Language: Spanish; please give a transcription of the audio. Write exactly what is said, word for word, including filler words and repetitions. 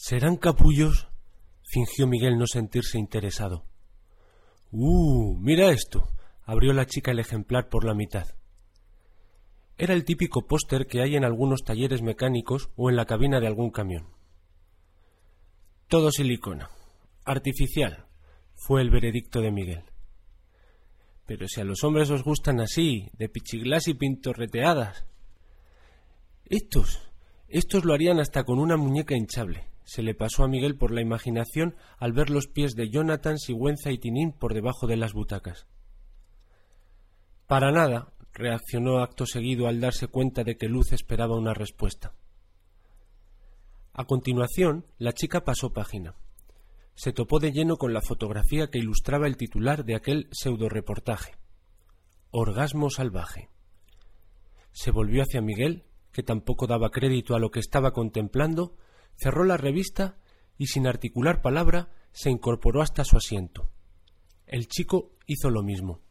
¿Serán capullos? Fingió Miguel no sentirse interesado. ¡Uh! ¡Mira esto! Abrió la chica el ejemplar por la mitad. Era el típico póster que hay en algunos talleres mecánicos o en la cabina de algún camión. Todo silicona. Artificial, fue el veredicto de Miguel. Pero si a los hombres os gustan así, de pichiglas y pintorreteadas. Estos, estos lo harían hasta con una muñeca hinchable. Se le pasó a Miguel por la imaginación al ver los pies de Jonathan, Sigüenza y Tinín por debajo de las butacas. Para nada, reaccionó acto seguido al darse cuenta de que Luz esperaba una respuesta. A continuación, la chica pasó página. Se topó de lleno con la fotografía que ilustraba el titular de aquel pseudoreportaje. Orgasmo salvaje. Se volvió hacia Miguel, que tampoco daba crédito a lo que estaba contemplando, cerró la revista y sin articular palabra se incorporó hasta su asiento. El chico hizo lo mismo.